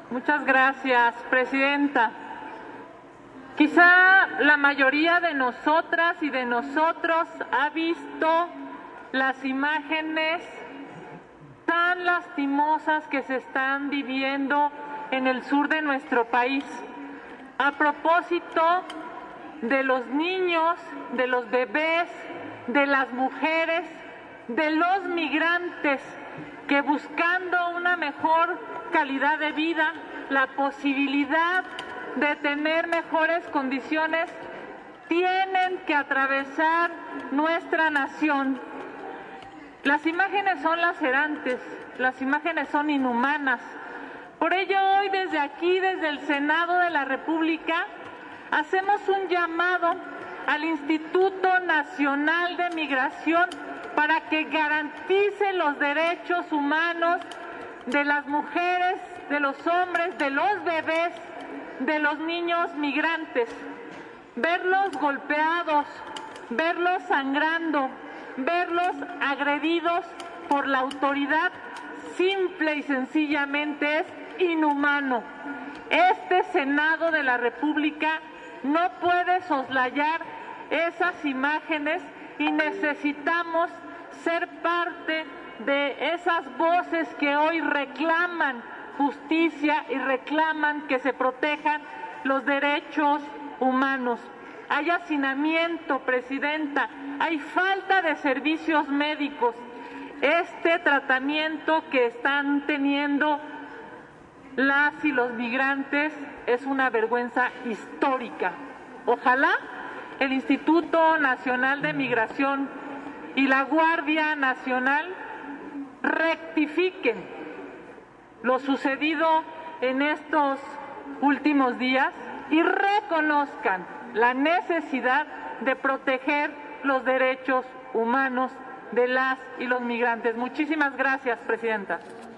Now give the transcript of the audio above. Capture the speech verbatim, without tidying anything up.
Muchas gracias, Presidenta. Quizá la mayoría de nosotras y de nosotros ha visto las imágenes tan lastimosas que se están viviendo en el sur de nuestro país. A propósito de los niños, de los bebés, de las mujeres, de los migrantes que buscando una mejor calidad de vida, la posibilidad de tener mejores condiciones, tienen que atravesar nuestra nación. Las imágenes son lacerantes, las imágenes son inhumanas. Por ello, hoy desde aquí, desde el Senado de la República, hacemos un llamado al Instituto Nacional de Migración para que garantice los derechos humanos de las mujeres, de los hombres, de los bebés, de los niños migrantes. Verlos golpeados, verlos sangrando, verlos agredidos por la autoridad, simple y sencillamente es inhumano. Este Senado de la República no puede soslayar esas imágenes y necesitamos ser parte de esas voces que hoy reclaman justicia y reclaman que se protejan los derechos humanos. Hay hacinamiento, Presidenta, hay falta de servicios médicos. Este tratamiento que están teniendo las y los migrantes es una vergüenza histórica. Ojalá el Instituto Nacional de Migración y la Guardia Nacional rectifiquen lo sucedido en estos últimos días y reconozcan la necesidad de proteger los derechos humanos de las y los migrantes. Muchísimas gracias, Presidenta.